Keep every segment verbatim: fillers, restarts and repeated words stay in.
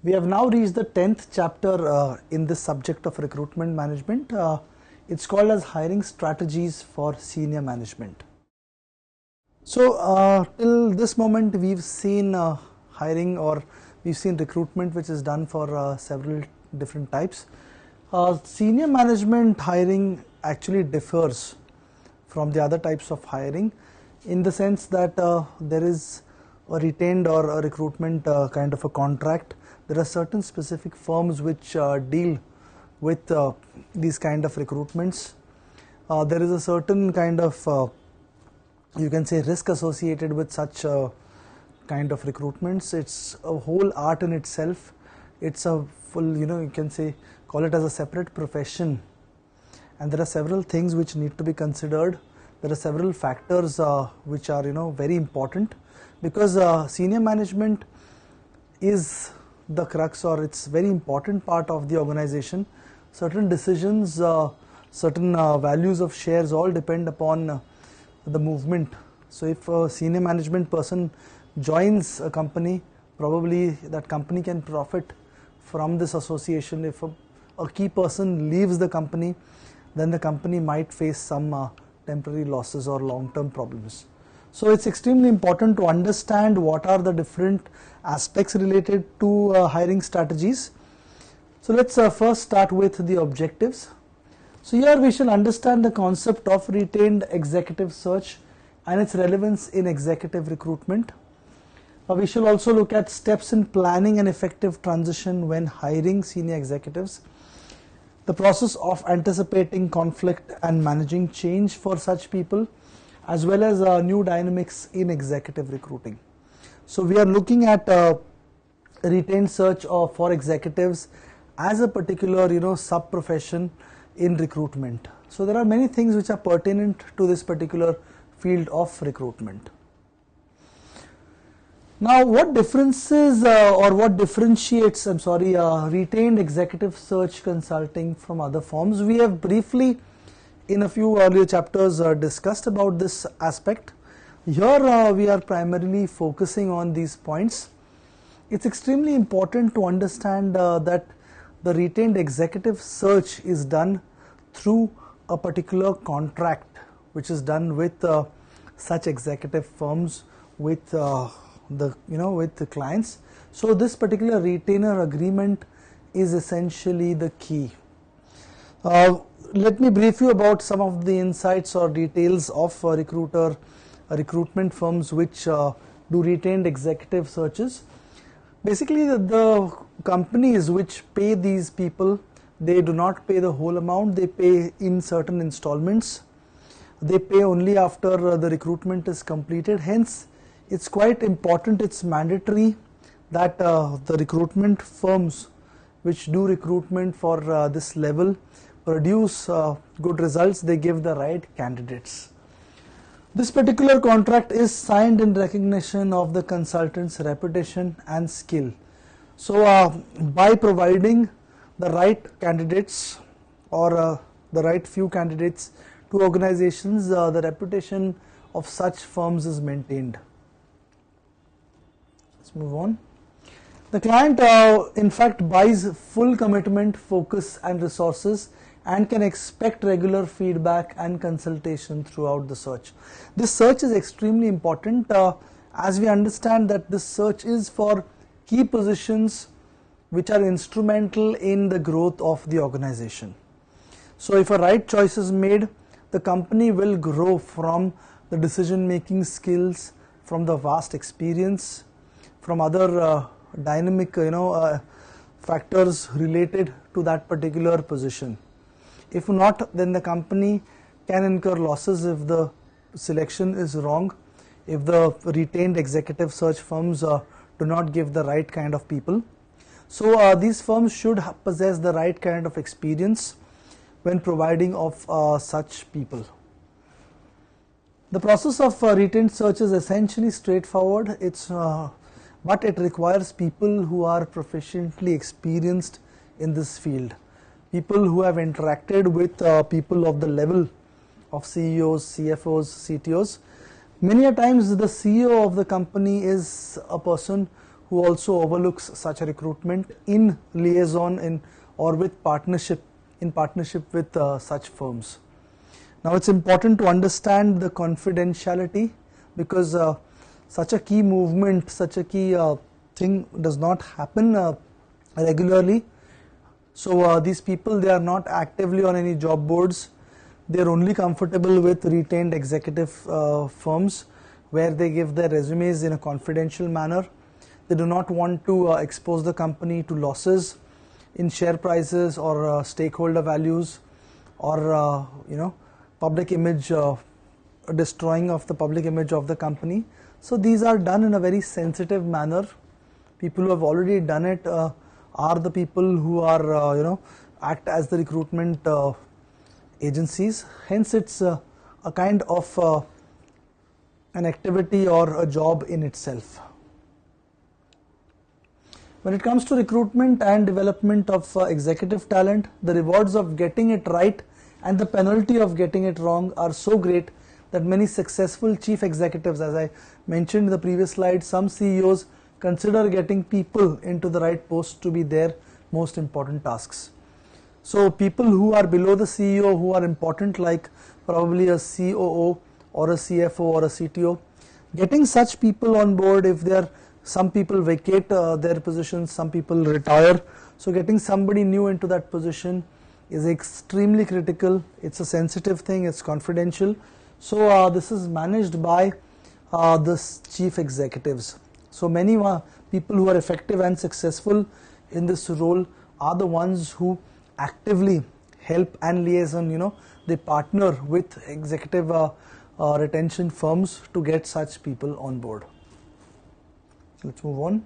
We have now reached the tenth chapter uh, in this subject of recruitment management. Uh, it's called as hiring strategies for senior management. So uh, till this moment we've seen uh, hiring, or we've seen recruitment, which is done for uh, several different types. Uh, senior management hiring actually differs from the other types of hiring in the sense that uh, there is a retained or a recruitment uh, kind of a contract. There are certain specific firms which uh, deal with uh, these kind of recruitments. Uh, there is a certain kind of uh, you can say risk associated with such uh, kind of recruitments. It's a whole art in itself. It's a full, you know, you can say call it as a separate profession, and there are several things which need to be considered. There are several factors uh, which are, you know, very important, because uh, senior management is the crux, or it's very important part of the organization. Certain decisions, uh, certain uh, values of shares all depend upon uh, the movement. So if a senior management person joins a company, probably that company can profit from this association. If a, a key person leaves the company, then the company might face some uh, temporary losses or long-term problems. So it's extremely important to understand what are the different aspects related to uh, hiring strategies. So let's uh, first start with the objectives. So here we shall understand the concept of retained executive search and its relevance in executive recruitment. Uh, we shall also look at steps in planning an effective transition when hiring senior executives, the process of anticipating conflict and managing change for such people, as well as uh, new dynamics in executive recruiting. So we are looking at uh, retained search of, for executives as a particular, you know, sub-profession in recruitment. So there are many things which are pertinent to this particular field of recruitment. Now, what differences uh, or what differentiates, I'm sorry, uh, retained executive search consulting from other forms? We have briefly in a few earlier chapters uh, discussed about this aspect. Here uh, we are primarily focusing on these points. It's extremely important to understand uh, that the retained executive search is done through a particular contract which is done with uh, such executive firms, with uh, the you know with the clients. So this particular retainer agreement is essentially the key. Uh, let me brief you about some of the insights or details of uh, recruiter uh, recruitment firms which uh, do retained executive searches. Basically, the, the companies which pay these people, they do not pay the whole amount. They pay in certain installments. They pay only after uh, the recruitment is completed. Hence, it's quite important, it's mandatory that uh, the recruitment firms which do recruitment for uh, this level produce uh, good results. They give the right candidates. This particular contract is signed in recognition of the consultant's reputation and skill. So uh, by providing the right candidates, or uh, the right few candidates to organizations, uh, the reputation of such firms is maintained. Let's move on. The client uh, in fact buys full commitment, focus and resources, and can expect regular feedback and consultation throughout the search. This search is extremely important uh, as we understand that this search is for key positions which are instrumental in the growth of the organization. So if a right choice is made, the company will grow from the decision making skills, from the vast experience, from other uh, dynamic you know uh, factors related to that particular position. If not, then the company can incur losses if the selection is wrong, if the retained executive search firms uh, do not give the right kind of people. So uh, these firms should possess the right kind of experience when providing of uh, such people. The process of uh, retained search is essentially straightforward. It's uh, but it requires people who are proficiently experienced in this field. People who have interacted with uh, people of the level of C E Os, C F Os, C T Os. Many a times the C E O of the company is a person who also overlooks such a recruitment in liaison in or with partnership in partnership with uh, such firms. Now it's important to understand the confidentiality, because uh, such a key movement, such a key uh, thing does not happen uh, regularly. So uh, these people, they are not actively on any job boards. They are only comfortable with retained executive uh, firms where they give their resumes in a confidential manner. They do not want to uh, expose the company to losses in share prices or uh, stakeholder values, or uh, you know public image, uh, destroying of the public image of the company. So these are done in a very sensitive manner. People who have already done it uh, are the people who are uh, you know act as the recruitment uh, agencies. Hence it's uh, a kind of uh, an activity or a job in itself. When it comes to recruitment and development of uh, executive talent, the rewards of getting it right and the penalty of getting it wrong are so great that many successful chief executives, as I mentioned in the previous slide, some C E Os consider getting people into the right post to be their most important tasks. So people who are below the C E O, who are important, like probably a C O O or a C F O or a C T O, getting such people on board, if they are, some people vacate uh, their positions, some people retire, so getting somebody new into that position is extremely critical. It's a sensitive thing, it's confidential. So uh, this is managed by uh, the chief executives. So many uh, people who are effective and successful in this role are the ones who actively help and liaison, you know, they partner with executive uh, uh, retention firms to get such people on board. Let's move on.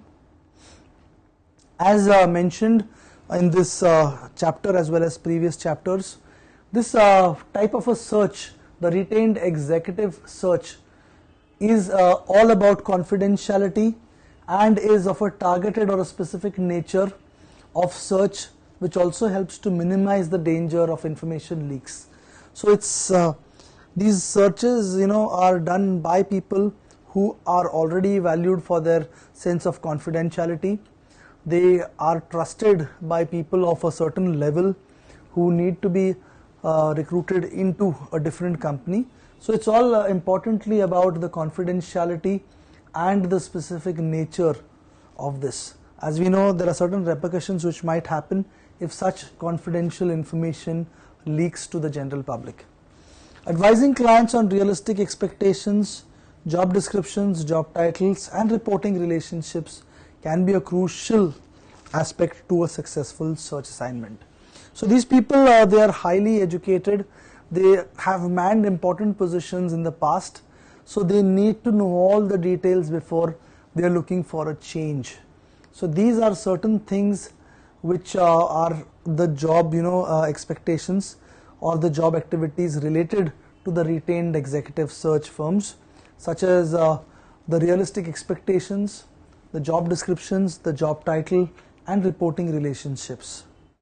As uh, mentioned in this uh, chapter as well as previous chapters, this uh, type of a search, the retained executive search, is uh, all about confidentiality and is of a targeted or a specific nature of search, which also helps to minimize the danger of information leaks. So it's uh, these searches, you know, are done by people who are already valued for their sense of confidentiality. They are trusted by people of a certain level who need to be uh, recruited into a different company. So it's all uh, importantly about the confidentiality and the specific nature of this. As we know, there are certain repercussions which might happen if such confidential information leaks to the general public. Advising clients on realistic expectations, job descriptions, job titles and reporting relationships can be a crucial aspect to a successful search assignment. So these people, uh, they are highly educated, they have manned important positions in the past, so they need to know all the details before they are looking for a change. So these are certain things which uh, are the job, you know, uh, expectations or the job activities related to the retained executive search firms, such as uh, the realistic expectations, the job descriptions, the job title and reporting relationships.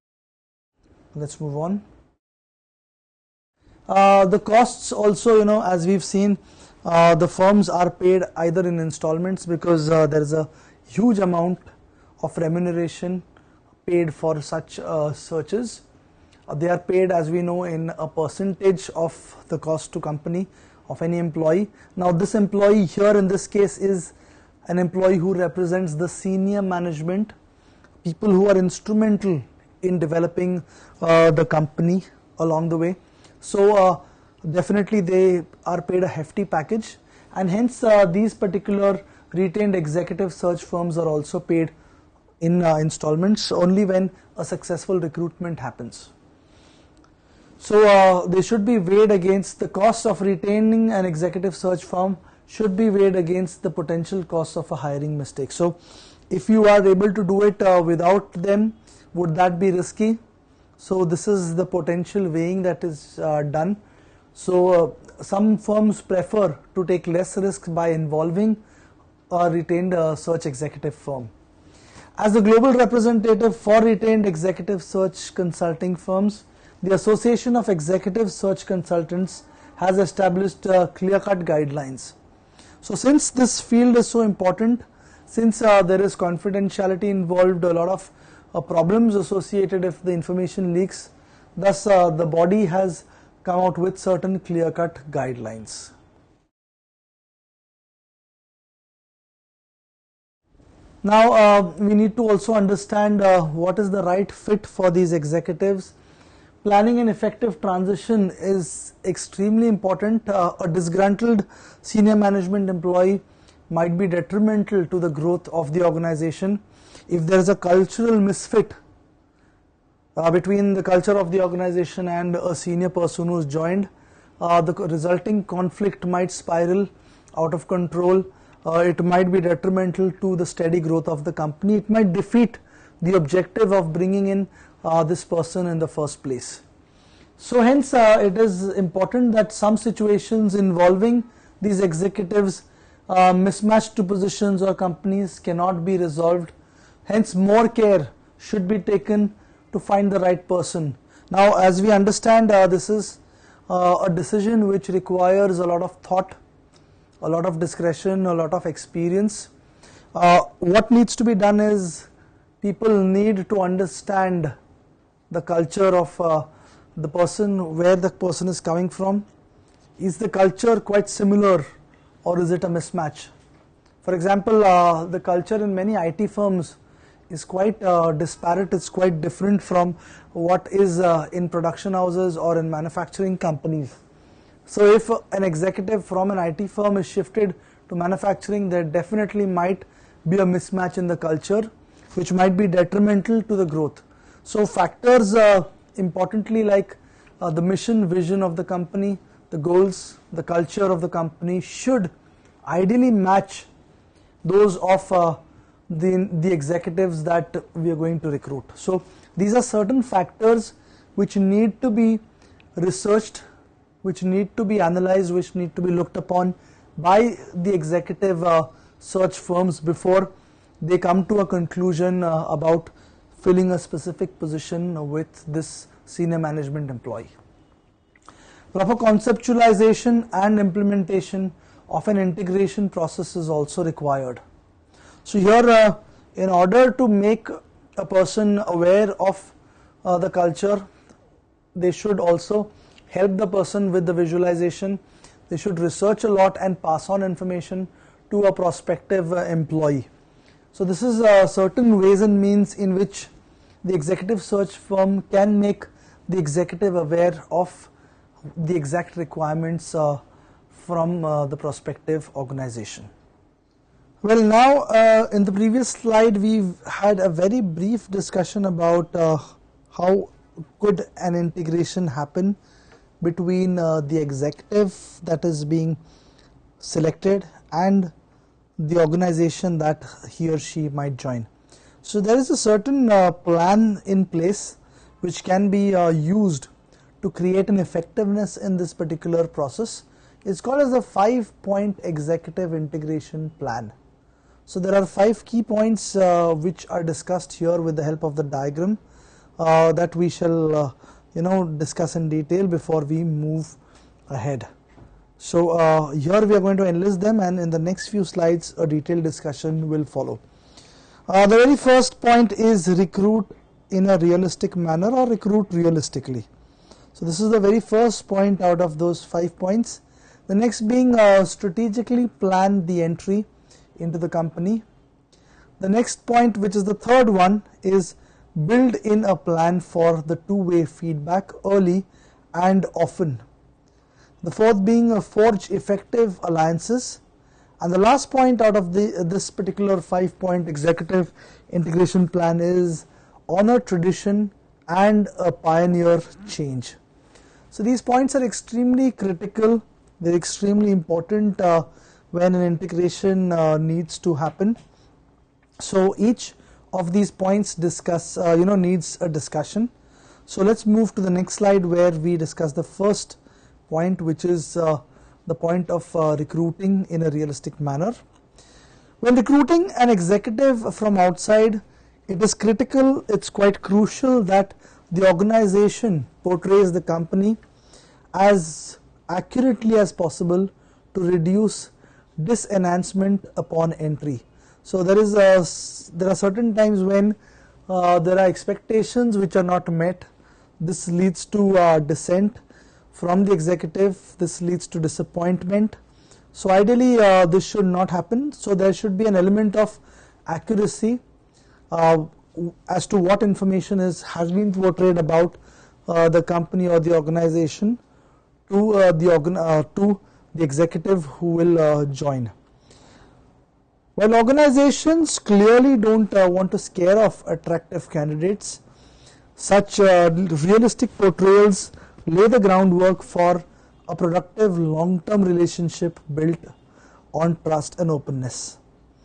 Let's move on. Uh, the costs also, you know, as we've seen, uh, the firms are paid either in installments, because uh, there is a huge amount of remuneration paid for such uh, searches. Uh, they are paid, as we know, in a percentage of the cost to company of any employee. Now this employee here in this case is an employee who represents the senior management, people who are instrumental in developing uh, the company along the way. So uh, definitely they are paid a hefty package, and hence uh, these particular retained executive search firms are also paid in uh, installments only when a successful recruitment happens. So uh, they should be weighed against the cost of retaining an executive search firm, should be weighed against the potential cost of a hiring mistake. So if you are able to do it uh, without them, would that be risky? So this is the potential weighing that is uh, done. So uh, some firms prefer to take less risk by involving a retained uh, search executive firm. As the global representative for retained executive search consulting firms, the Association of Executive Search Consultants has established uh, clear-cut guidelines. So since this field is so important, since uh, there is confidentiality involved, a lot of uh, problems associated if the information leaks. Thus, uh, the body has come out with certain clear-cut guidelines. Now, uh, we need to also understand uh, what is the right fit for these executives. Planning an effective transition is extremely important. Uh, a disgruntled senior management employee might be detrimental to the growth of the organization. If there is a cultural misfit uh, between the culture of the organization and a senior person who is joined, uh, the resulting conflict might spiral out of control. Uh, it might be detrimental to the steady growth of the company. It might defeat the objective of bringing in uh, this person in the first place. So hence uh, it is important that some situations involving these executives, uh, mismatched positions or companies cannot be resolved. Hence more care should be taken to find the right person. Now, as we understand, uh, this is uh, a decision which requires a lot of thought, a lot of discretion, a lot of experience. Uh, what needs to be done is people need to understand the culture of uh, the person, where the person is coming from. Is the culture quite similar or is it a mismatch? For example, uh, the culture in many I T firms is quite uh, disparate, it's quite different from what is uh, in production houses or in manufacturing companies. So if an executive from an I T firm is shifted to manufacturing, there definitely might be a mismatch in the culture which might be detrimental to the growth. So factors uh, importantly like uh, the mission, vision of the company, the goals, the culture of the company should ideally match those of uh, the, the executives that we are going to recruit. So these are certain factors which need to be researched, which need to be analyzed, which need to be looked upon by the executive uh, search firms before they come to a conclusion uh, about filling a specific position with this senior management employee. Proper conceptualization and implementation of an integration process is also required. So here, uh, in order to make a person aware of uh, the culture, they should also help the person with the visualization. They should research a lot and pass on information to a prospective uh, employee. So this is uh, certain ways and means in which the executive search firm can make the executive aware of the exact requirements uh, from uh, the prospective organization. Well, now uh, in the previous slide we've had a very brief discussion about uh, how could an integration happen between uh, the executive that is being selected and the organization that he or she might join. So there is a certain uh, plan in place which can be uh, used to create an effectiveness in this particular process. It's called as the five point executive integration plan. So there are five key points uh, which are discussed here with the help of the diagram uh, that we shall uh, you know discuss in detail before we move ahead. So uh, here we are going to enlist them, and in the next few slides a detailed discussion will follow. Uh, the very first point is recruit in a realistic manner or recruit realistically. So this is the very first point out of those five points. The next being uh, strategically plan the entry into the company. The next point, which is the third one, is build in a plan for the two-way feedback early and often. The fourth being uh, forge effective alliances. And the last point out of the, uh, this particular five point executive integration plan is honor tradition and a pioneer change. So these points are extremely critical, they are extremely important uh, when an integration uh, needs to happen. So each of these points discuss, uh, you know, needs a discussion. So let's move to the next slide where we discuss the first point, which is uh, the point of uh, recruiting in a realistic manner. When recruiting an executive from outside, it is critical, it's quite crucial that the organization portrays the company as accurately as possible to reduce disenhancement upon entry. So there is a, there are certain times when uh, there are expectations which are not met. This leads to uh, dissent from the executive. This leads to disappointment. So ideally uh, this should not happen. So there should be an element of accuracy uh, as to what information is has been portrayed about uh, the company or the organization to uh, the organ uh, to the executive who will uh, join. While organizations clearly don't uh, want to scare off attractive candidates, such uh, realistic portrayals lay the groundwork for a productive long-term relationship built on trust and openness.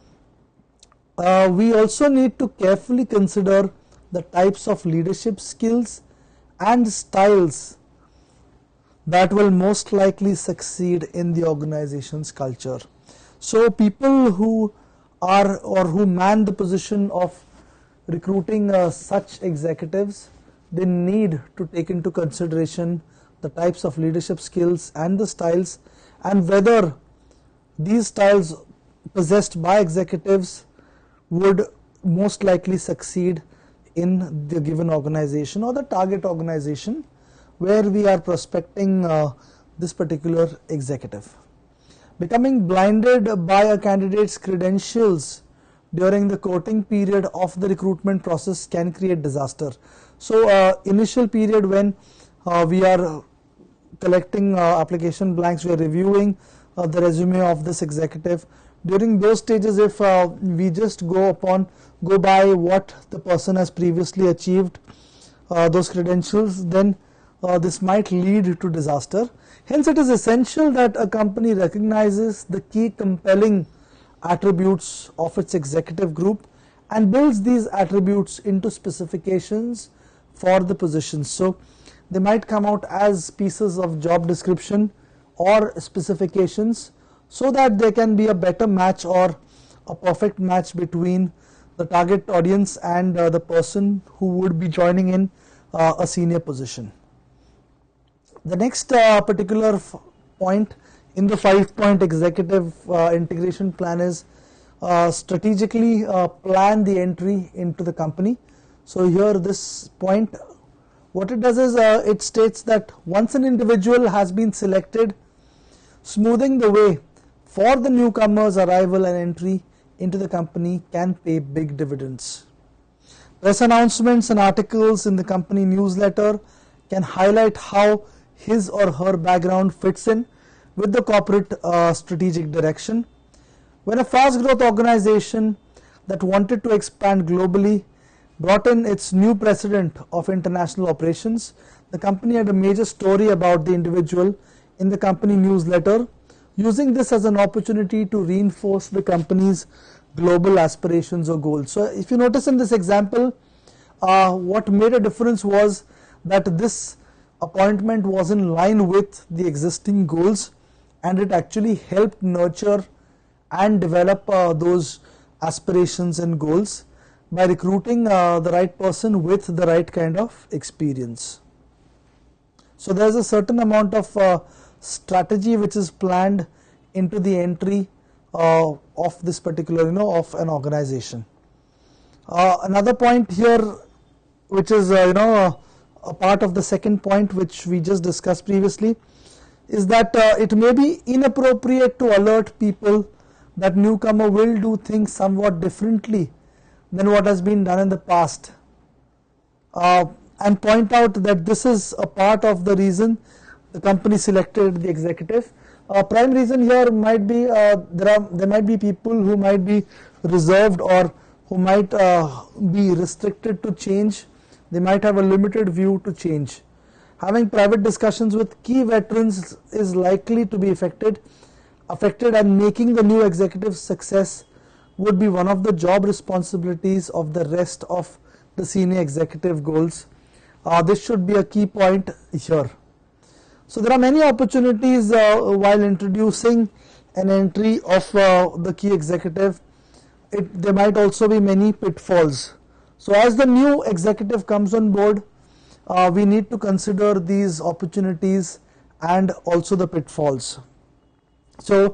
Uh, we also need to carefully consider the types of leadership skills and styles that will most likely succeed in the organization's culture. So people who are or who man the position of recruiting uh, such executives, they need to take into consideration the types of leadership skills and the styles, and whether these styles possessed by executives would most likely succeed in the given organization or the target organization where we are prospecting uh, this particular executive. Becoming blinded by a candidate's credentials during the courting period of the recruitment process can create disaster. So uh, initial period when uh, we are collecting uh, application blanks, we are reviewing uh, the resume of this executive. During those stages, if uh, we just go upon go by what the person has previously achieved, uh, those credentials, then uh, this might lead to disaster. Hence it is essential that a company recognizes the key compelling attributes of its executive group and builds these attributes into specifications for the positions. So they might come out as pieces of job description or specifications, so that there can be a better match or a perfect match between the target audience and uh, the person who would be joining in uh, a senior position. The next uh, particular point in the five point executive uh, integration plan is uh, strategically uh, plan the entry into the company. So here this point, what it does is uh, it states that once an individual has been selected, smoothing the way for the newcomer's arrival and entry into the company can pay big dividends. Press announcements and articles in the company newsletter can highlight how his or her background fits in with the corporate uh, strategic direction. When a fast growth organization that wanted to expand globally brought in its new president of international operations, the company had a major story about the individual in the company newsletter, using this as an opportunity to reinforce the company's global aspirations or goals. So if you notice in this example, uh, what made a difference was that this appointment was in line with the existing goals, and it actually helped nurture and develop uh, those aspirations and goals by recruiting uh, the right person with the right kind of experience. So there is a certain amount of uh, strategy which is planned into the entry uh, of this particular, you know, of an organization. Uh, another point here, which is uh, you know uh, a part of the second point which we just discussed previously, is that uh, it may be inappropriate to alert people that newcomer will do things somewhat differently than what has been done in the past, uh, and point out that this is a part of the reason the company selected the executive. Uh, prime reason here might be uh, there are there might be people who might be reserved or who might uh, be restricted to change. They might have a limited view to change. Having private discussions with key veterans is likely to be affected, affected, and making the new executive success would be one of the job responsibilities of the rest of the senior executive goals. Uh, this should be a key point here. So there are many opportunities uh, while introducing an entry of uh, the key executive. It, there might also be many pitfalls. So as the new executive comes on board, uh, we need to consider these opportunities and also the pitfalls. So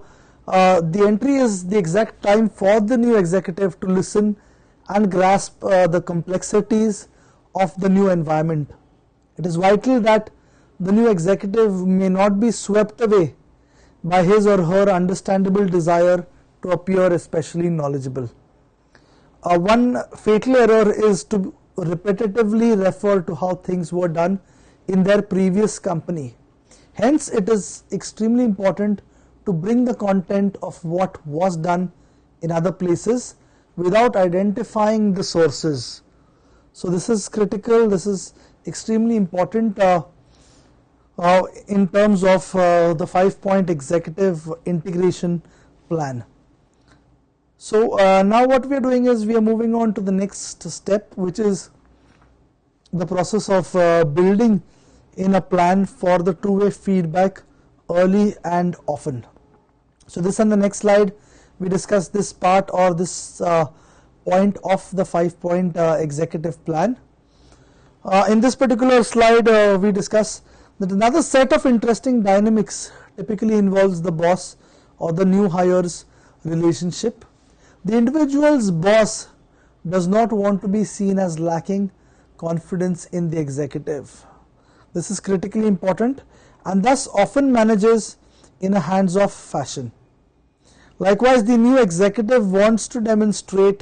uh, the entry is the exact time for the new executive to listen and grasp uh, the complexities of the new environment. It is vital that the new executive may not be swept away by his or her understandable desire to appear especially knowledgeable. Uh, one fatal error is to repetitively refer to how things were done in their previous company. Hence, it is extremely important to bring the content of what was done in other places without identifying the sources. So this is critical, this is extremely important uh, uh, in terms of uh, the five point executive integration plan. So uh, now what we are doing is we are moving on to the next step, which is the process of uh, building in a plan for the two-way feedback early and often. So this on the next slide we discuss this part or this uh, point of the five point uh, executive plan. Uh, in this particular slide uh, we discuss that another set of interesting dynamics typically involves the boss or the new hires relationship. The individual's boss does not want to be seen as lacking confidence in the executive. This is critically important and thus often manages in a hands-off fashion. Likewise, the new executive wants to demonstrate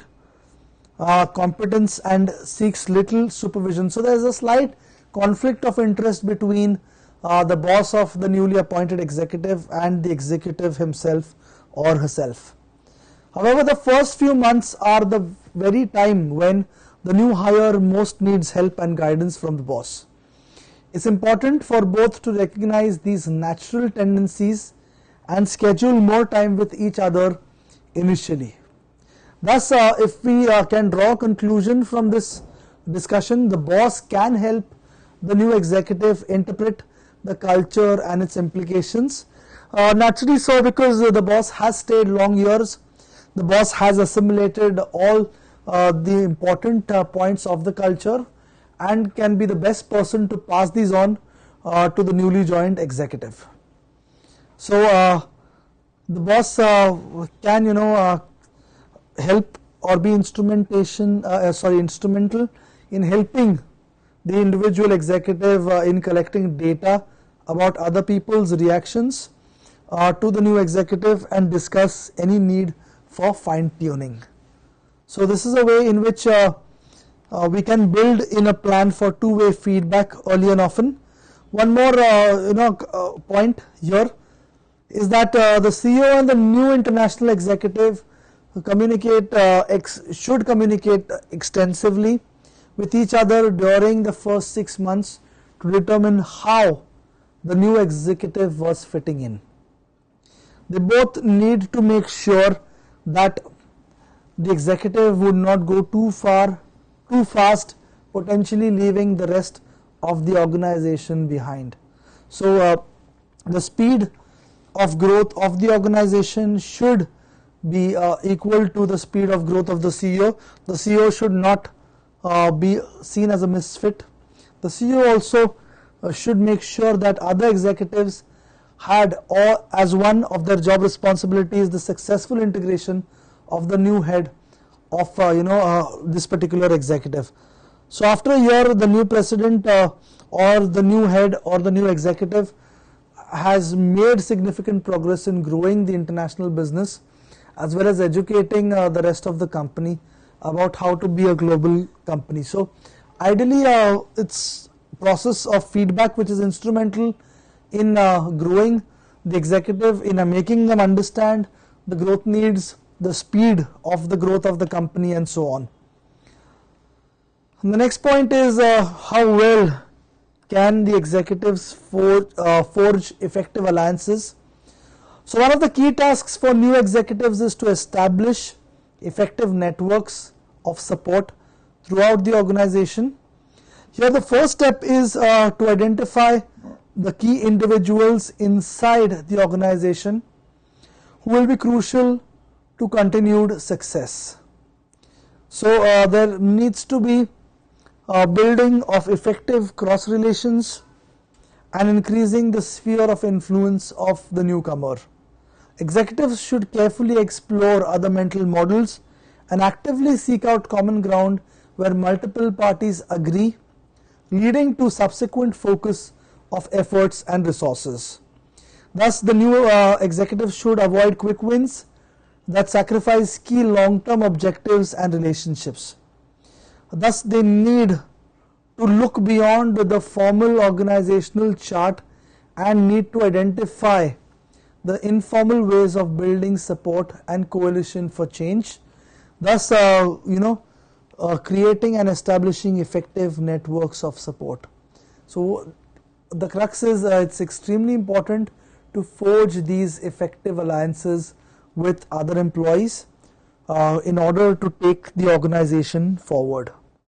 uh, competence and seeks little supervision. So there is a slight conflict of interest between uh, the boss of the newly appointed executive and the executive himself or herself. However, the first few months are the very time when the new hire most needs help and guidance from the boss. It's important for both to recognize these natural tendencies and schedule more time with each other initially. Thus, uh, if we uh, can draw a conclusion from this discussion, the boss can help the new executive interpret the culture and its implications. Uh, naturally so, because uh, the boss has stayed long years, the boss has assimilated all uh, the important uh, points of the culture and can be the best person to pass these on uh, to the newly joined executive. So uh, the boss uh, can you know uh, help or be instrumentation uh, sorry instrumental in helping the individual executive uh, in collecting data about other people's reactions uh, to the new executive and discuss any need for fine tuning. So this is a way in which uh, uh, we can build in a plan for two-way feedback early and often. One more uh, you know uh, point here is that uh, the C E O and the new international executive communicate uh, ex should communicate extensively with each other during the first six months to determine how the new executive was fitting in. They both need to make sure that the executive would not go too far, too fast, potentially leaving the rest of the organization behind. So uh, the speed of growth of the organization should be uh, equal to the speed of growth of the C E O. The C E O should not uh, be seen as a misfit. The C E O also uh, should make sure that other executives had, or as one of their job responsibilities, the successful integration of the new head of uh, you know uh, this particular executive. So after a year, the new president uh, or the new head or the new executive has made significant progress in growing the international business as well as educating uh, the rest of the company about how to be a global company. So ideally uh, it's process of feedback which is instrumental in uh, growing the executive, in uh, making them understand the growth needs, the speed of the growth of the company and so on. And the next point is uh, how well can the executives forge, uh, forge effective alliances. So one of the key tasks for new executives is to establish effective networks of support throughout the organization. Here the first step is uh, to identify the key individuals inside the organization who will be crucial to continued success. So uh, there needs to be a building of effective cross relations and increasing the sphere of influence of the newcomer. Executives should carefully explore other mental models and actively seek out common ground where multiple parties agree, leading to subsequent focus of efforts and resources. Thus, the new uh, executives should avoid quick wins that sacrifice key long-term objectives and relationships. Thus, they need to look beyond the formal organizational chart and need to identify the informal ways of building support and coalition for change, thus uh, you know uh, creating and establishing effective networks of support. So the crux is uh, it's extremely important to forge these effective alliances with other employees uh, in order to take the organization forward.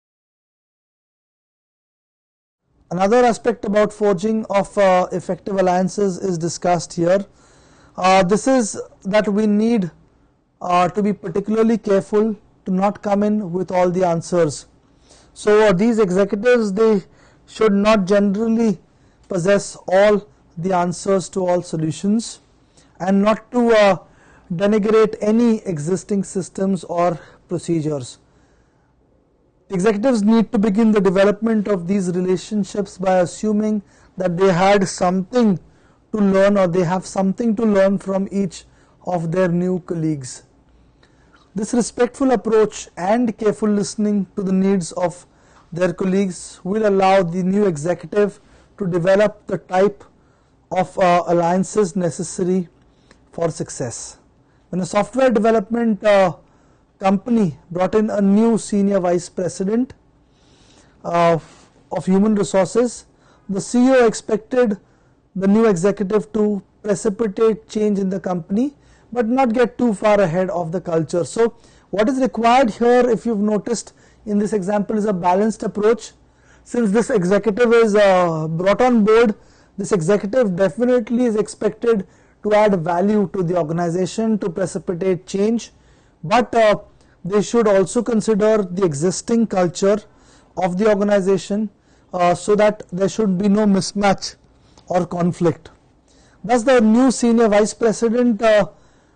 Another aspect about forging of uh, effective alliances is discussed here. Uh, this is that we need uh, to be particularly careful to not come in with all the answers. So uh, these executives, they should not generally possess all the answers to all solutions, and not to uh, denigrate any existing systems or procedures. Executives need to begin the development of these relationships by assuming that they had something to learn, or they have something to learn from each of their new colleagues. This respectful approach and careful listening to the needs of their colleagues will allow the new executive to develop the type of uh, alliances necessary for success. When a software development uh, company brought in a new senior vice president uh, of human resources, the C E O expected the new executive to precipitate change in the company but not get too far ahead of the culture. So what is required here, if you've noticed in this example, is a balanced approach. Since this executive is uh, brought on board, this executive definitely is expected to add value to the organization, to precipitate change, but uh, they should also consider the existing culture of the organization uh, so that there should be no mismatch or conflict. Thus, the new senior vice president uh,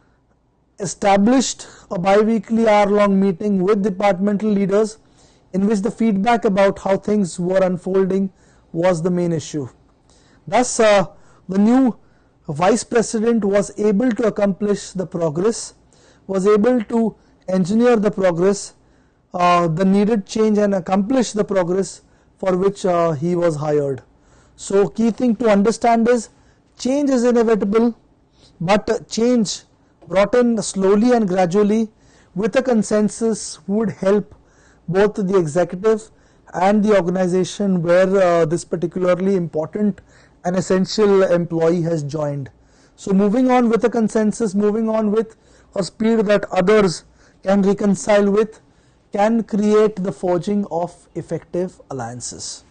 established a bi-weekly hour-long meeting with departmental leaders in which the feedback about how things were unfolding was the main issue. Thus, uh, the new vice president was able to accomplish the progress, was able to engineer the progress, uh, the needed change, and accomplish the progress for which uh, he was hired. So key thing to understand is change is inevitable, but change brought in slowly and gradually with a consensus would help both the executive and the organization where uh, this particularly important and essential employee has joined. So moving on with a consensus, moving on with a speed that others can reconcile with, can create the forging of effective alliances.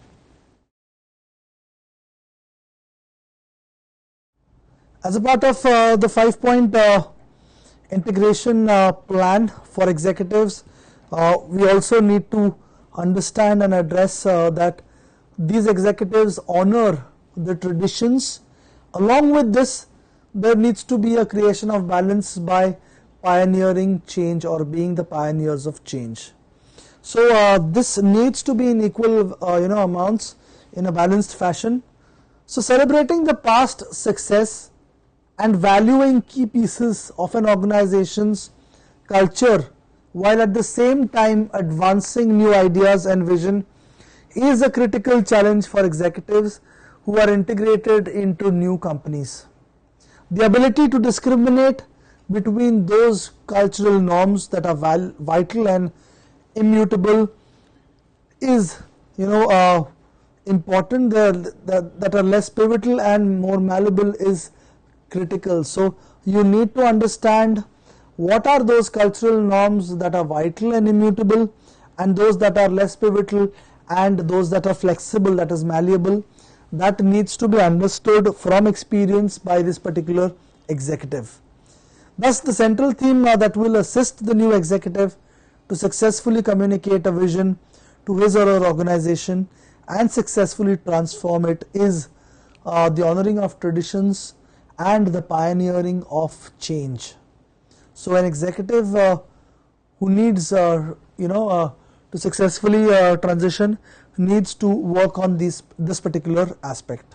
As a part of uh, the five-point uh, integration uh, plan for executives, uh, we also need to understand and address uh, that these executives honor the traditions. Along with this, there needs to be a creation of balance by pioneering change or being the pioneers of change. So uh, this needs to be in equal uh, you know amounts in a balanced fashion. So celebrating the past success and valuing key pieces of an organization's culture while at the same time advancing new ideas and vision is a critical challenge for executives who are integrated into new companies. The ability to discriminate between those cultural norms that are val vital and immutable is you know uh, important, that, that are less pivotal and more malleable is critical. So you need to understand what are those cultural norms that are vital and immutable, and those that are less pivotal and those that are flexible, that is malleable. That needs to be understood from experience by this particular executive. Thus, the central theme uh, that will assist the new executive to successfully communicate a vision to his or her organization and successfully transform it is uh, the honoring of traditions and the pioneering of change. So an executive uh, who needs uh, you know uh, to successfully uh, transition needs to work on these this particular aspect.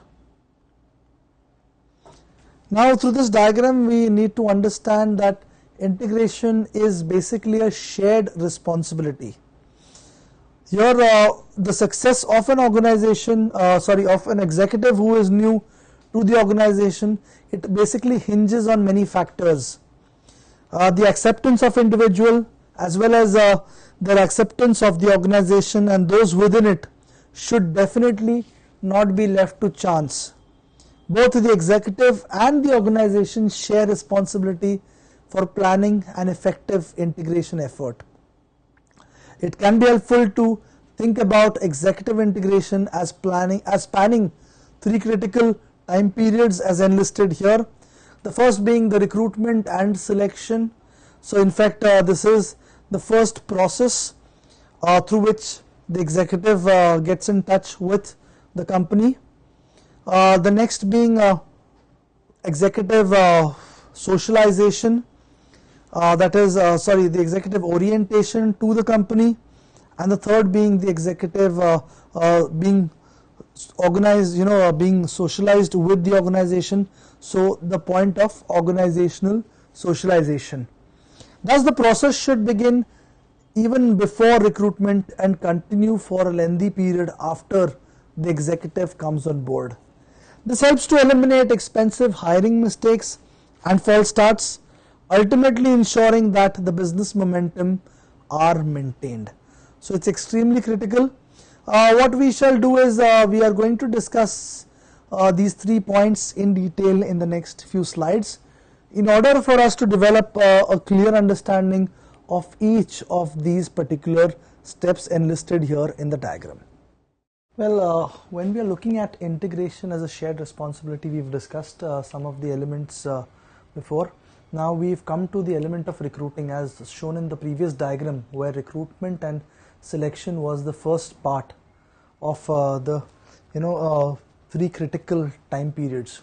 Now through this diagram we need to understand that integration is basically a shared responsibility. Here uh, the success of an organization, uh, sorry of an executive who is new to the organization, it basically hinges on many factors. Uh, the acceptance of individual as well as uh, their acceptance of the organization and those within it should definitely not be left to chance. Both the executive and the organization share responsibility for planning an effective integration effort. It can be helpful to think about executive integration as planning as spanning three critical time periods as enlisted here. The first being the recruitment and selection. So in fact uh, this is the first process uh, through which the executive uh, gets in touch with the company. Uh, the next being uh, executive uh, socialization, uh, that is uh, sorry the executive orientation to the company, and the third being the executive uh, uh, being organized, you know uh, being socialized with the organization. So the point of organizational socialization. Thus the process should begin even before recruitment and continue for a lengthy period after the executive comes on board. This helps to eliminate expensive hiring mistakes and false starts, ultimately ensuring that the business momentum are maintained. So it's extremely critical. Uh, what we shall do is uh, we are going to discuss uh, these three points in detail in the next few slides in order for us to develop uh, a clear understanding of each of these particular steps enlisted here in the diagram. Well, uh, when we are looking at integration as a shared responsibility, we've discussed uh, some of the elements uh, before. Now we've come to the element of recruiting as shown in the previous diagram, where recruitment and selection was the first part of uh, the you know uh, three critical time periods.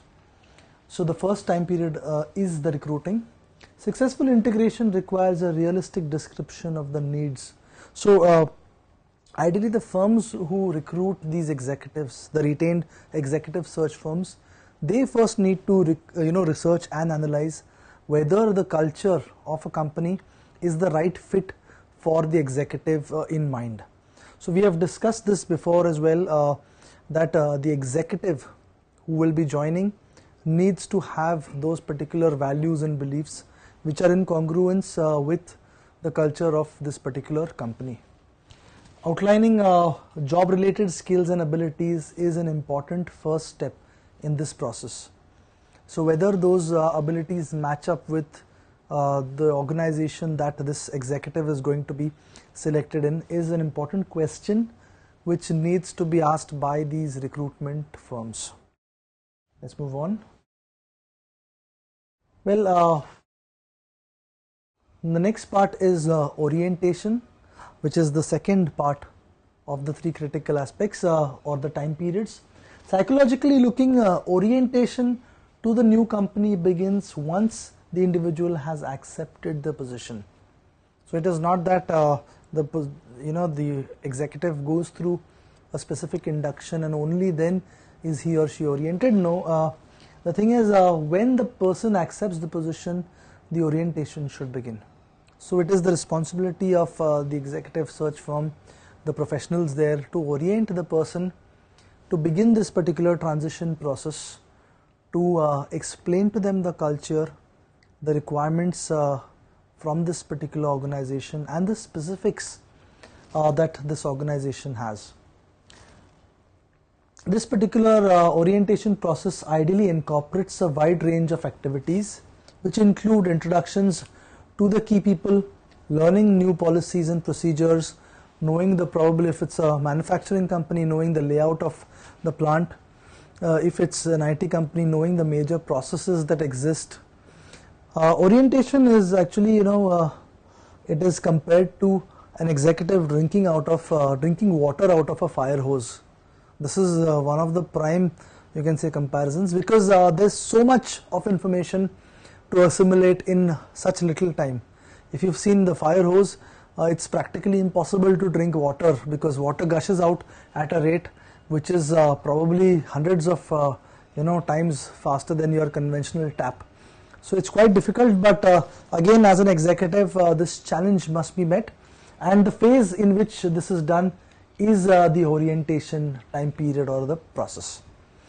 So the first time period uh, is the recruiting. Successful integration requires a realistic description of the needs. So uh, ideally the firms who recruit these executives, the retained executive search firms, they first need to you know research and analyze whether the culture of a company is the right fit for the executive uh, in mind. So we have discussed this before as well, uh, that uh, the executive who will be joining needs to have those particular values and beliefs which are in congruence uh, with the culture of this particular company. Outlining uh, job related skills and abilities is an important first step in this process. So whether those uh, abilities match up with uh, the organization that this executive is going to be selected in is an important question which needs to be asked by these recruitment firms. Let's move on. Well, uh, the next part is uh, orientation, which is the second part of the three critical aspects uh, or the time periods. Psychologically looking, uh, orientation to the new company begins once the individual has accepted the position. So it is not that uh, the you know the executive goes through a specific induction and only then is he or she oriented. No, uh, the thing is uh, when the person accepts the position, the orientation should begin. So it is the responsibility of uh, the executive search firm, the professionals there, to orient the person, to begin this particular transition process, to uh, explain to them the culture, the requirements uh, from this particular organization and the specifics uh, that this organization has. This particular uh, orientation process ideally incorporates a wide range of activities which include introductions to the key people, learning new policies and procedures, knowing the probable, if it's a manufacturing company, knowing the layout of the plant, uh, if it's an I T company, knowing the major processes that exist. Uh, orientation is actually, you know, uh, it is compared to an executive drinking out of uh, drinking water out of a fire hose. This is uh, one of the prime you can say comparisons, because uh, there's so much of information to assimilate in such little time. If you've seen the fire hose, uh, it's practically impossible to drink water because water gushes out at a rate which is uh, probably hundreds of uh, you know times faster than your conventional tap. So it's quite difficult, but uh, again, as an executive, uh, this challenge must be met, and the phase in which this is done is uh, the orientation time period or the process.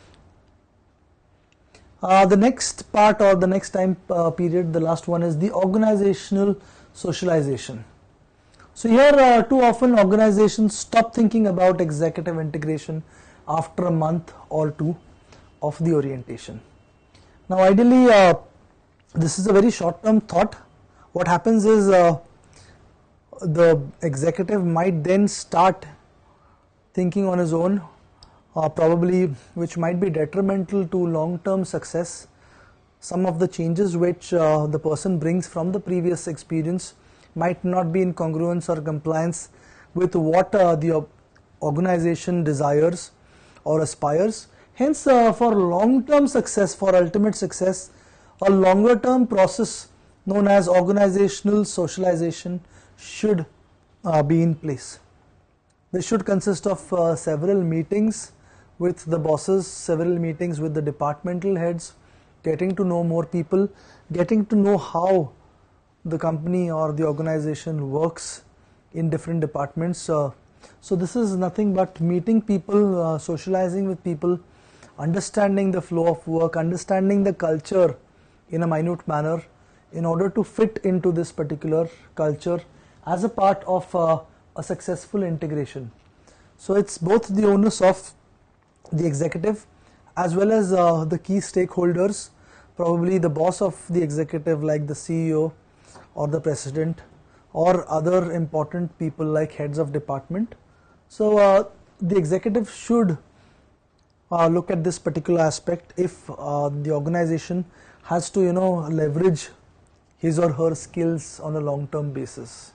Uh, the next part or the next time uh, period, the last one, is the organizational socialization. So here uh, too often organizations stop thinking about executive integration after a month or two of the orientation. Now ideally uh, this is a very short term thought. What happens is uh, the executive might then start thinking on his own, uh, probably which might be detrimental to long term success. Some of the changes which uh, the person brings from the previous experience might not be in congruence or compliance with what uh, the organization desires or aspires. Hence uh, for long term success, for ultimate success, a longer term process known as organizational socialization should uh, be in place. This should consist of uh, several meetings with the bosses, several meetings with the departmental heads, getting to know more people, getting to know how the company or the organization works in different departments. Uh, so this is nothing but meeting people, uh, socializing with people, understanding the flow of work, understanding the culture in a minute manner in order to fit into this particular culture as a part of uh, a successful integration. So it's both the onus of the executive as well as uh, the key stakeholders, probably the boss of the executive like the C E O or the president or other important people like heads of department. So uh, the executive should uh, look at this particular aspect if uh, the organization has to you know leverage his or her skills on a long term basis.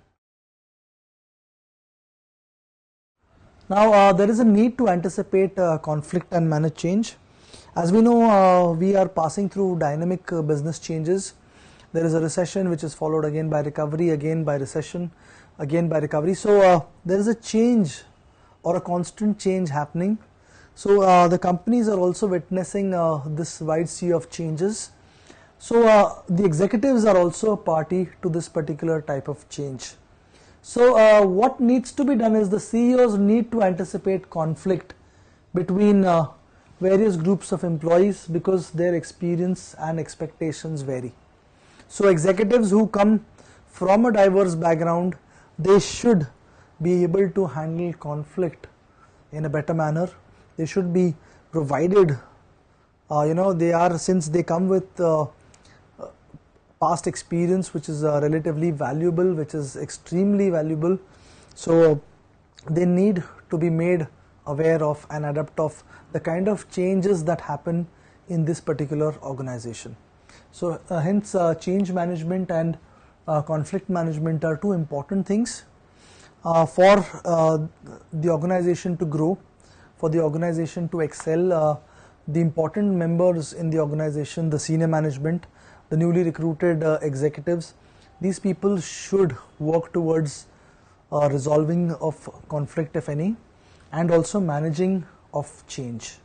Now uh, there is a need to anticipate uh, conflict and manage change. As we know, uh, we are passing through dynamic uh, business changes. There is a recession which is followed again by recovery, again by recession, again by recovery. So uh, there is a change or a constant change happening. So uh, the companies are also witnessing uh, this wide sea of changes. So uh, the executives are also a party to this particular type of change. So uh, what needs to be done is the C E Os need to anticipate conflict between uh, various groups of employees because their experience and expectations vary. So executives who come from a diverse background, they should be able to handle conflict in a better manner. They should be provided, uh, you know, they are, since they come with uh, past experience which is uh, relatively valuable, which is extremely valuable. So they need to be made aware of and adapt of the kind of changes that happen in this particular organization. So uh, hence uh, change management and uh, conflict management are two important things uh, for uh, the organization to grow, for the organization to excel. Uh, the important members in the organization, the senior management, the newly recruited uh, executives, these people should work towards uh, resolving of conflict if any, and also managing of change.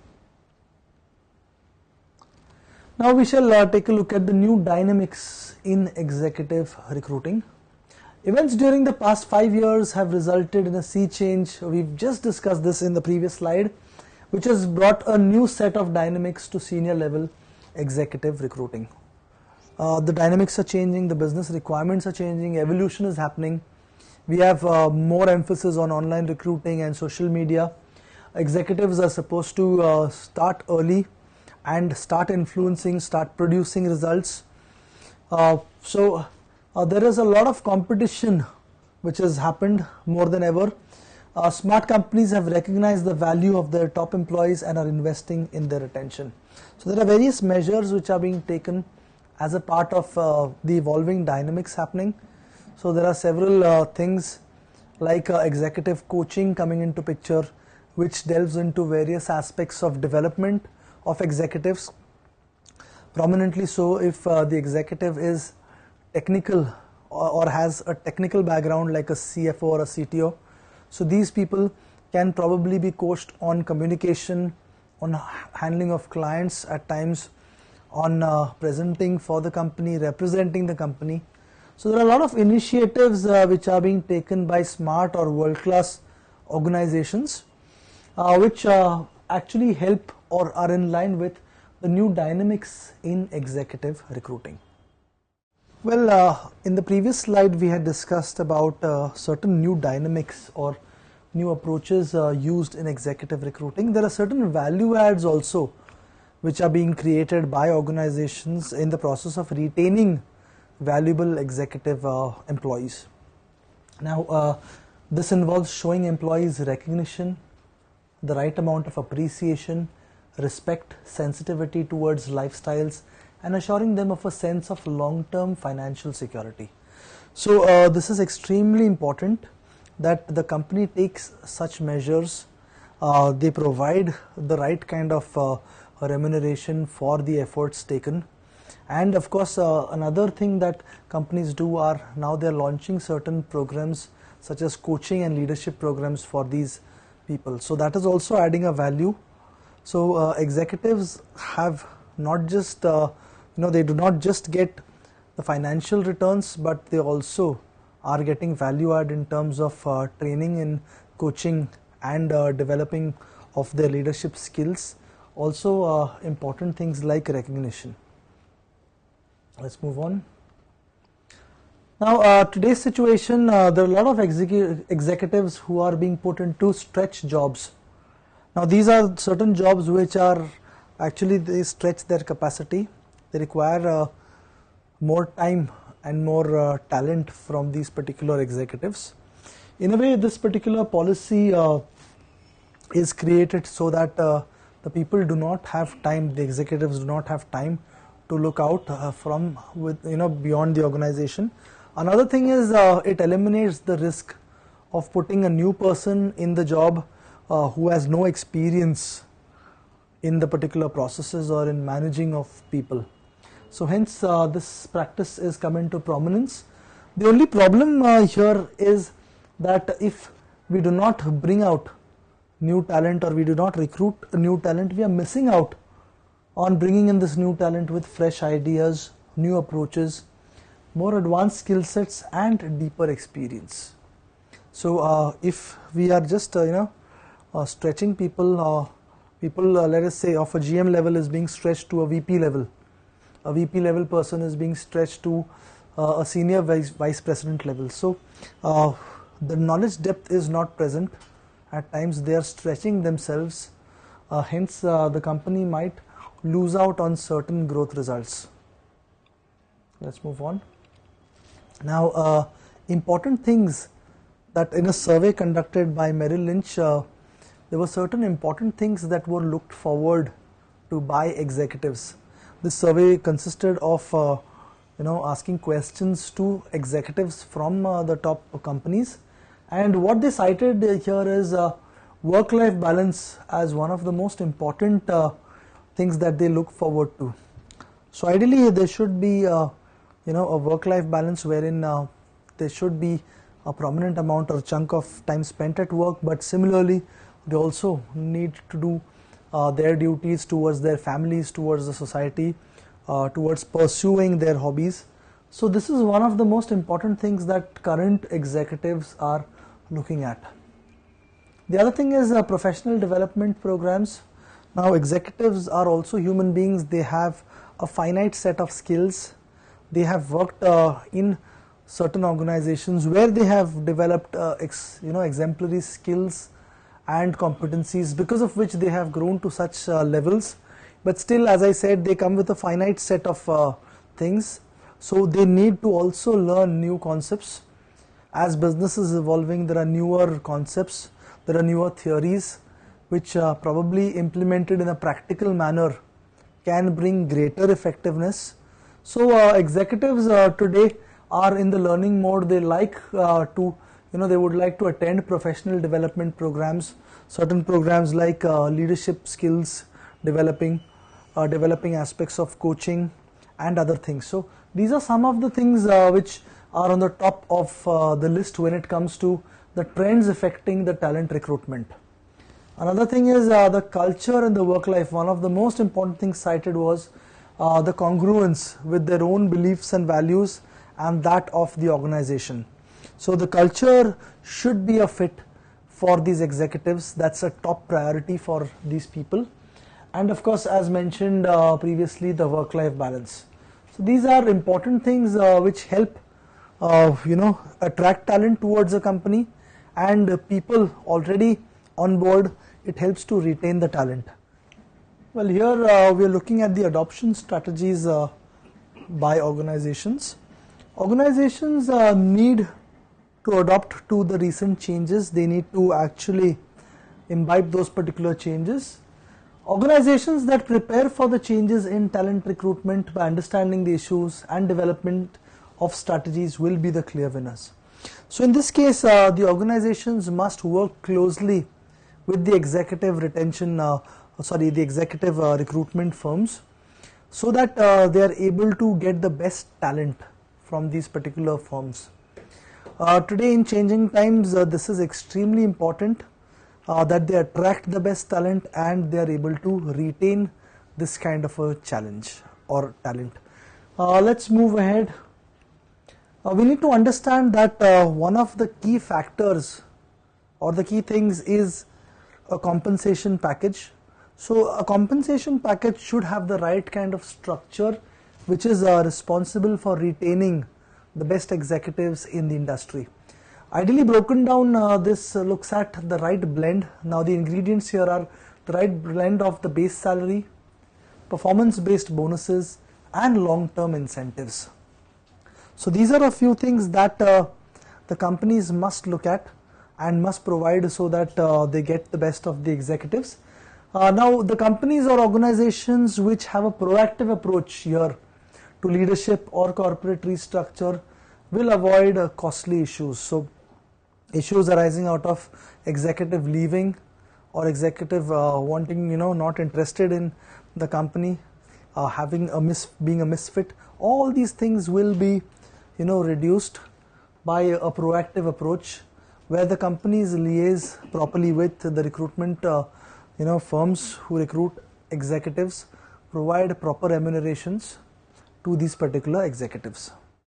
Now we shall uh, take a look at the new dynamics in executive recruiting. Events during the past five years have resulted in a sea change. We've just discussed this in the previous slide, which has brought a new set of dynamics to senior level executive recruiting. Uh, the dynamics are changing, the business requirements are changing, evolution is happening. We have uh, more emphasis on online recruiting and social media. Executives are supposed to uh, start early and start influencing, start producing results. Uh, so uh, there is a lot of competition which has happened more than ever. Uh, smart companies have recognized the value of their top employees and are investing in their retention. So there are various measures which are being taken as a part of uh, the evolving dynamics happening. So there are several uh, things like uh, executive coaching coming into picture, which delves into various aspects of development of executives, prominently so if uh, the executive is technical or, or has a technical background like a C F O or a C T O. So these people can probably be coached on communication, on handling of clients at times, on uh, presenting for the company, representing the company. So there are a lot of initiatives uh, which are being taken by smart or world-class organizations uh, which uh, actually help or are in line with the new dynamics in executive recruiting. Well, uh, in the previous slide we had discussed about uh, certain new dynamics or new approaches uh, used in executive recruiting. There are certain value adds also which are being created by organizations in the process of retaining valuable executive uh, employees. Now uh, this involves showing employees recognition, the right amount of appreciation, respect, sensitivity towards lifestyles, and assuring them of a sense of long-term financial security. So uh, this is extremely important that the company takes such measures. Uh, they provide the right kind of uh, remuneration for the efforts taken. And of course uh, another thing that companies do are now they are launching certain programs such as coaching and leadership programs for these people. So that is also adding a value. So uh, executives have not just uh, you know they do not just get the financial returns, but they also are getting value add in terms of uh, training in coaching and uh, developing of their leadership skills. Also uh, important things like recognition. Let's move on. Now uh, today's situation, uh, there are a lot of execu executives who are being put into stretch jobs. Now these are certain jobs which are actually they stretch their capacity. They require uh, more time and more uh, talent from these particular executives. In a way, this particular policy uh, is created so that uh, the people do not have time, the executives do not have time to look out uh, from with you know beyond the organization. Another thing is uh, it eliminates the risk of putting a new person in the job uh, who has no experience in the particular processes or in managing of people. So hence uh, this practice is come into prominence. The only problem uh, here is that if we do not bring out new talent or we do not recruit new talent, we are missing out on bringing in this new talent with fresh ideas, new approaches, more advanced skill sets and deeper experience. So uh, if we are just uh, you know uh, stretching people, uh, people uh, let us say of a G M level is being stretched to a V P level, a V P level person is being stretched to uh, a senior vice, vice president level. So uh, the knowledge depth is not present. At times they are stretching themselves, uh, hence uh, the company might lose out on certain growth results. Let's move on. Now uh, important things that in a survey conducted by Merrill Lynch, uh, there were certain important things that were looked forward to by executives. This survey consisted of uh, you know asking questions to executives from uh, the top companies, and what they cited here is uh, work-life balance as one of the most important uh, things that they look forward to. So ideally there should be uh, you know a work-life balance wherein uh, there should be a prominent amount or chunk of time spent at work, but similarly they also need to do uh, their duties towards their families, towards the society, uh, towards pursuing their hobbies. So this is one of the most important things that current executives are looking at. The other thing is uh, professional development programs. Now executives are also human beings. They have a finite set of skills. They have worked uh, in certain organizations where they have developed uh, ex, you know exemplary skills and competencies, because of which they have grown to such uh, levels. But still, as I said, they come with a finite set of uh, things. So they need to also learn new concepts. As business is evolving, there are newer concepts, there are newer theories which uh, probably implemented in a practical manner can bring greater effectiveness. So uh, executives uh, today are in the learning mode. They like uh, to you know they would like to attend professional development programs, certain programs like uh, leadership skills developing, uh, developing aspects of coaching and other things. So these are some of the things uh, which are on the top of uh, the list when it comes to the trends affecting the talent recruitment. Another thing is uh, the culture and the work life. One of the most important things cited was uh, the congruence with their own beliefs and values and that of the organization. So the culture should be a fit for these executives. That's a top priority for these people. And of course, as mentioned uh, previously, the work-life balance. So these are important things uh, which help uh, you know attract talent towards a company, and uh, people already on board, it helps to retain the talent. Well, here uh, we are looking at the adoption strategies uh, by organizations. Organizations uh, need to adopt to the recent changes. They need to actually imbibe those particular changes. Organizations that prepare for the changes in talent recruitment by understanding the issues and development of strategies will be the clear winners. So in this case, uh, the organizations must work closely with the executive retention, uh, sorry, the executive uh, recruitment firms, so that uh, they are able to get the best talent from these particular firms. Uh, today in changing times, uh, this is extremely important uh, that they attract the best talent and they are able to retain this kind of a challenge or talent. Uh, let's move ahead. Uh, we need to understand that uh, one of the key factors or the key things is a compensation package. So a compensation package should have the right kind of structure which is uh, responsible for retaining the best executives in the industry. Ideally broken down, uh, this uh, looks at the right blend. Now the ingredients here are the right blend of the base salary, performance based bonuses and long term incentives. So these are a few things that uh, the companies must look at and must provide so that uh, they get the best of the executives. Uh, now the companies or organizations which have a proactive approach here to leadership or corporate restructure will avoid uh, costly issues. So issues arising out of executive leaving or executive uh, wanting, you know, not interested in the company, uh, having a mis being a misfit, all these things will be, you know, reduced by a proactive approach where the companies liaise properly with the recruitment uh, you know firms who recruit executives, provide proper remunerations to these particular executives.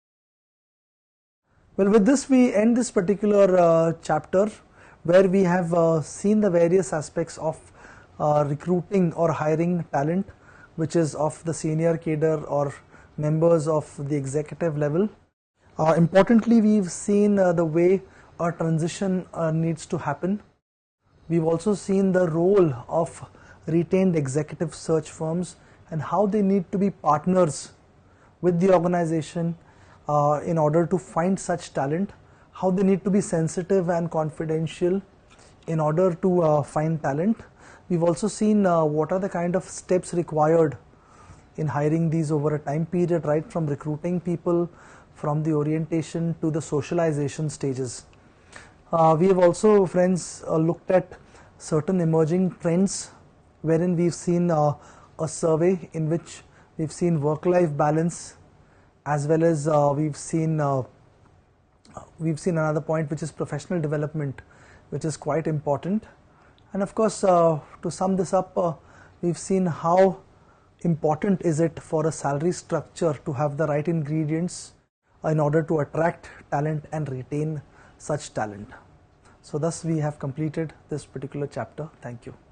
Well, with this we end this particular uh, chapter where we have uh, seen the various aspects of uh, recruiting or hiring talent, which is of the senior cadre or members of the executive level. Uh, importantly, we've seen uh, the way a transition uh, needs to happen. We've also seen the role of retained executive search firms and how they need to be partners with the organization uh, in order to find such talent, how they need to be sensitive and confidential in order to uh, find talent. We've also seen uh, what are the kind of steps required in hiring these over a time period, right from recruiting people, from the orientation to the socialization stages. Uh, we have also, friends, uh, looked at certain emerging trends wherein we've seen uh, a survey in which we've seen work-life balance, as well as uh, we've seen uh, we've seen another point which is professional development, which is quite important. And of course, uh, to sum this up, uh, we've seen how important is it for a salary structure to have the right ingredients in order to attract talent and retain such talent. So thus we have completed this particular chapter. Thank you.